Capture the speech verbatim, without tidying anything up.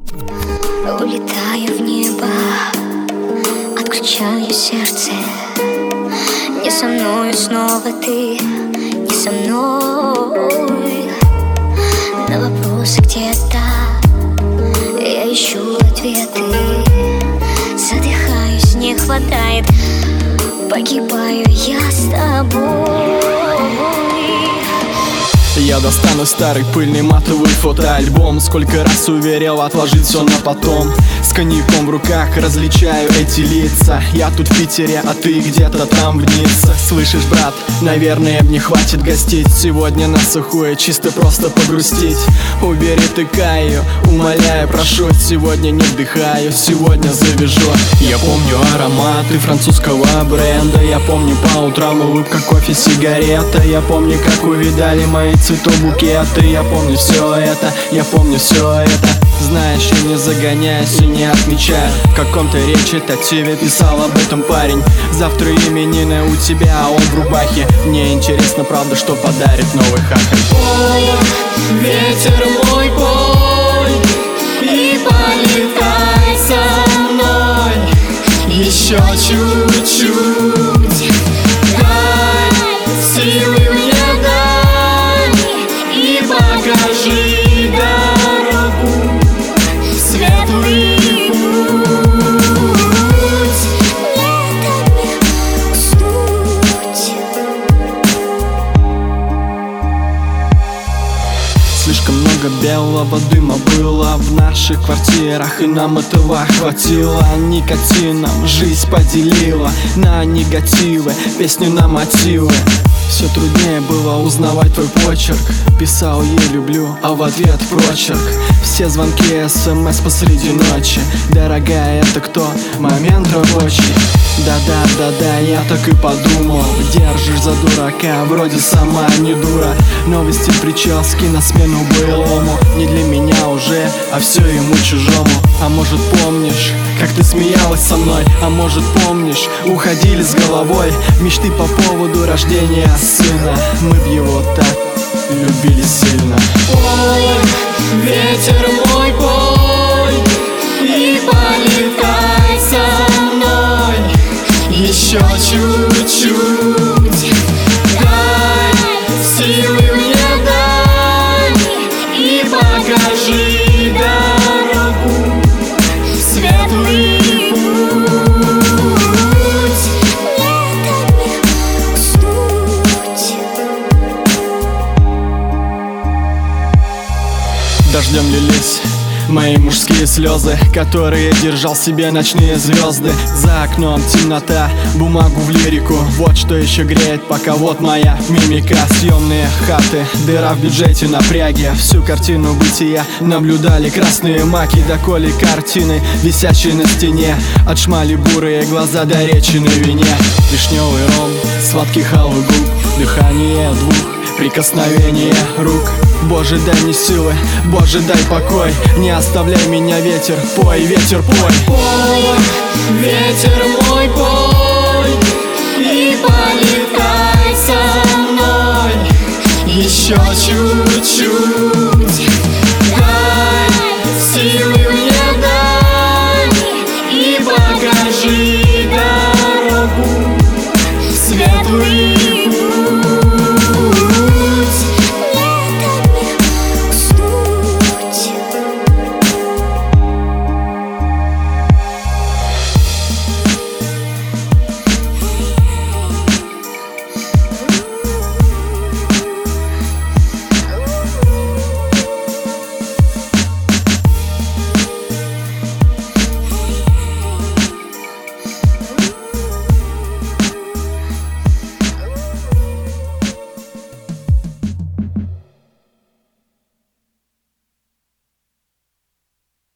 Улетаю в небо, отключаю сердце. Не со мной снова ты, не со мной. На вопросы где-то я ищу ответы. Задыхаюсь, не хватает, погибаю я с тобой. Я достану старый пыльный матовый фотоальбом. Сколько раз уверял отложить все на потом. С коньяком в руках различаю эти лица. Я тут в Питере, а ты где-то там в Ницце. Слышишь, брат, наверное, мне хватит гостить. Сегодня на сухое, чисто просто погрустить. Убери ты Каю, умоляю, прошу. Сегодня не вдыхаю, сегодня завяжу. Я помню ароматы французского бренда. Я помню по утрам улыбка, кофе, сигарета. Я помню, как увидали мои цветобукеты. Я помню все это, я помню все это. Знаешь, я не загоняюсь и не отмечаю. В каком-то речитативе писал об этом парень. Завтра именины у тебя, а он в рубахе. Мне интересно, правда, что подарит новый хахаль. Пой, ветер мой, пой, и полетай со мной еще чуть-чуть. Дай силы мне, дай, и покажи дорогу, светлый путь. Слишком много белого дыма было в наших квартирах, и нам этого хватило. Никотином жизнь поделила на негативы, песню на мотивы. Все труднее было узнавать твой почерк. Писал «я люблю», а в ответ прочерк. Все звонки, смс посреди ночи. Дорогая, это кто? Момент рабочий. Да-да-да-да, я так и подумал. Держишь за дурака, вроде сама не дура. Новости, прически на смену былому. Не для меня уже, а все ему чужому. А может помнишь, как ты смеялась со мной? А может помнишь, уходили с головой мечты по поводу рождения сына. Мы б его так любили сильно. Пой, ветер мой, пой, и полетай со мной еще чуть-чуть. Дай силы мне, дай, и покажи дорогу, светлый путь. Дождем лились мои мужские слезы, которые держал себе ночные звезды. За окном темнота, бумагу в лирику. Вот что еще греет, пока вот моя мимика. Съемные хаты, дыра в бюджете, напряги. Всю картину бытия наблюдали красные маки. Доколе картины, висящие на стене. От шмали бурые глаза до речи на вине. Вишневый ром, сладкий халвы губ, дыхание двух, прикосновение рук. Боже, дай мне силы, Боже, дай покой. Не оставляй меня, ветер, пой, ветер, пой. Пой, ветер мой, пой, и полетай со мной еще чуть-чуть.